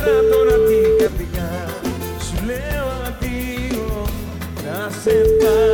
Άφησα τώρα την καρδιά, σου λέω αντίο, να σε πάρω.